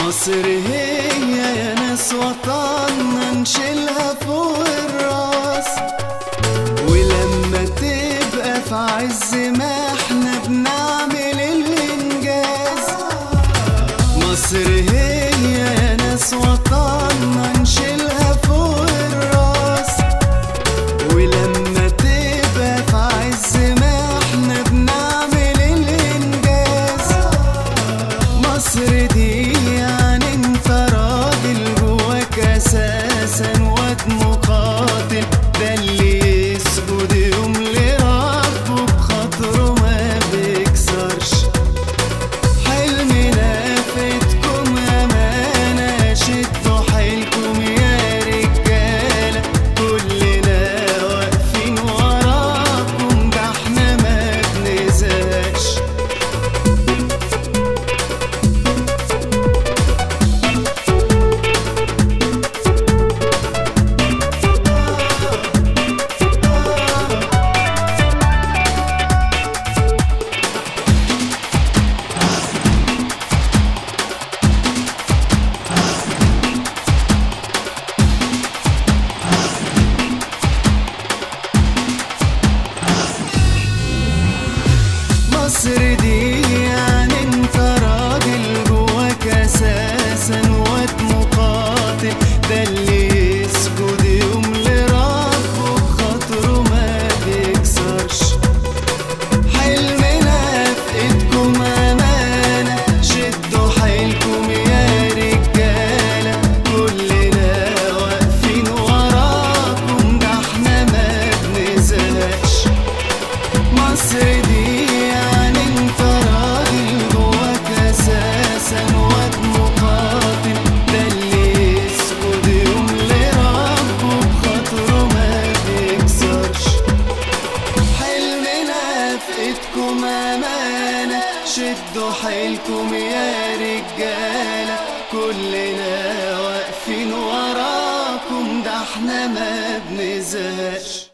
مصر هي يا ناس وطننا نشيلها فوق الراس، ولما تبقى في عز ما احنا بنعمل الانجاز. مصر هي يا ناس وطننا نشيلها فوق الراس، ولما تبقى في عز ما احنا بنعمل الانجاز. مصر دي يعني انت راجل جواك اساسا واد مقاتل، ده اللي يسجد يوم لربه بخاطره ما بيكسرش. حلمنا فاتكم امانه، شدوا حيلكم يا رجاله، كلنا واقفين وراكم، ده احنا ما بنزهقش. مصر دي يعني انت راجل جواك اساسا واد مقاتل، ده اللي يسجد يوم لربه بخاطره ما بيكسرش. حلمنا في ايدكم امانه، شدوا حيلكم يا رجاله، كلنا واقفين وراكم، ده احنا ما بنزهقش. مصر دي يعني انت راجل جواك اساسا واد مقاتل، ده اللي يسجد يوم لربه بخاطره ما بيكسرش. حلمنا في ايدكم امانه، شدوا حيلكم يا رجاله، كلنا واقفين وراكم، ده احنا ما بنزهقش.